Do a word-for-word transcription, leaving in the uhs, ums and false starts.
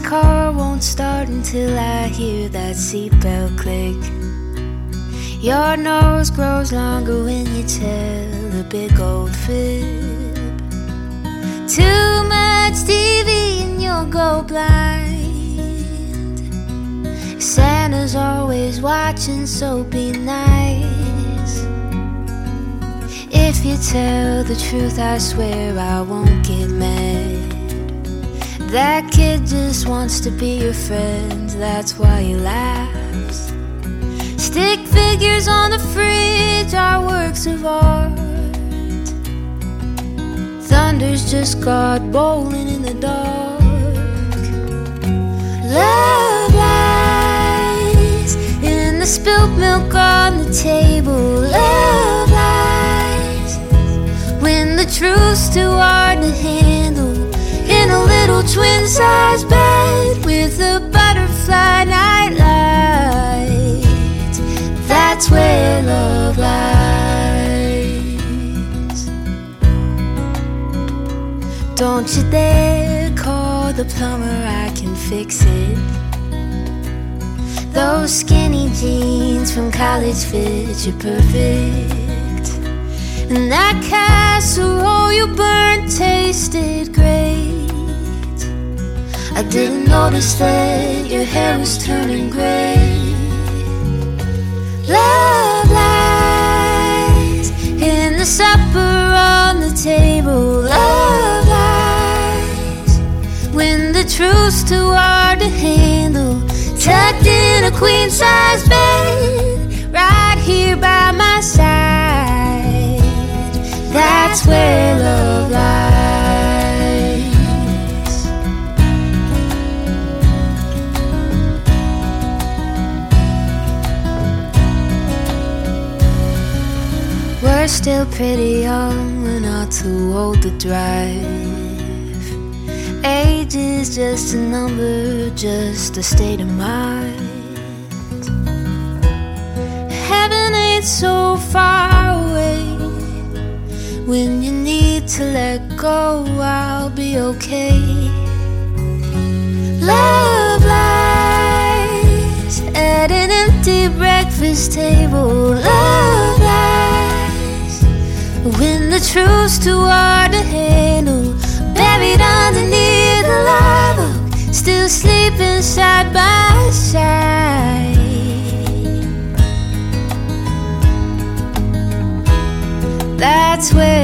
car won't start until I hear that seatbelt click. Your nose grows longer when you tell a big old fib. Too much T V and you'll go blind. Santa's always watching, so be nice. If you tell the truth, I swear I won't get mad. That kid just wants to be your friend, that's why he laughs. Stick figures on the fridge are works of art. Thunder's just God bowling in the dark. Love lies in the spilt milk on the table. Love lies when the truth's too hard to handle. In a little twin-size bed with a butterfly nightlight, that's where love lies. Don't you dare call the plumber, I can fix it. Those skinny jeans from college fit you perfect. And that casserole you burnt tasted great. I didn't notice that your hair was turning gray. Love lies in the supper on the table. Love lies when the truth's too hard to handle. Tucked in a queen-size bed, right here by my side, that's where love lies. We're still pretty young, we're not too old to drive. Age is just a number, just a state of mind. Heaven ain't so far away. When you need to let go, I'll be okay. Love lies at an empty breakfast table. Love lies when the truth's too hard to handle. Buried underneath the lava, still sleeping side by side, that's where